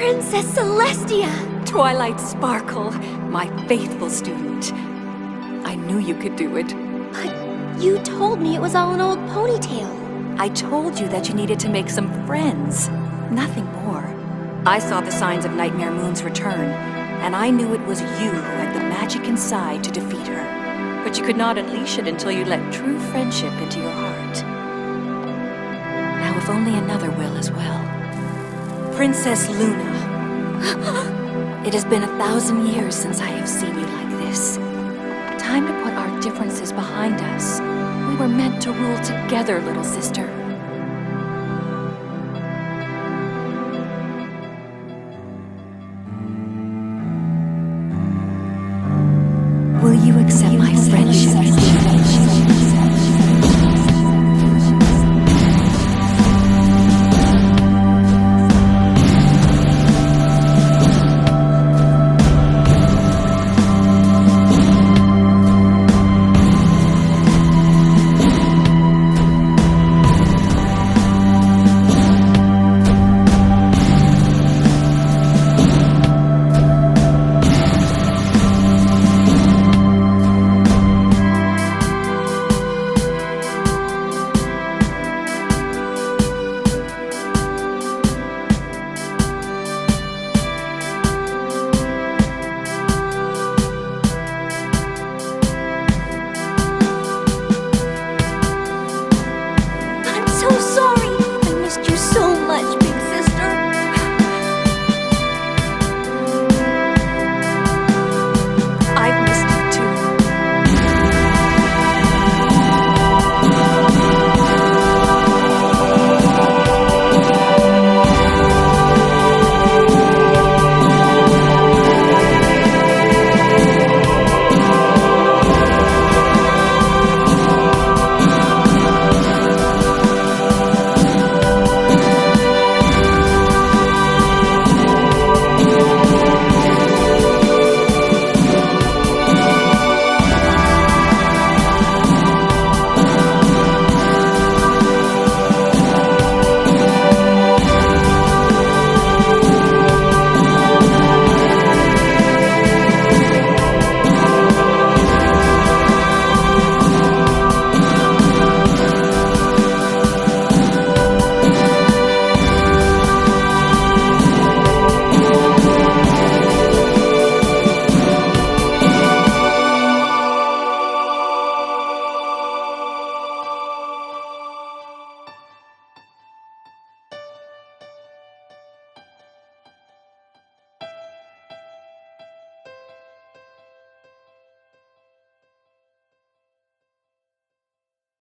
Princess Celestia! Twilight Sparkle, my faithful student. I knew you could do it. But you told me it was all an old ponytail. I told you that you needed to make some friends. Nothing more. I saw the signs of Nightmare Moon's return, and I knew it was you who had the magic inside to defeat her. But you could not unleash it until you let true friendship into your heart. Now if only another will as well. Princess Luna. It has been 1,000 years since I have seen you like this. Time to put our differences behind us. We were meant to rule together, little sister. Will you accept my friendship?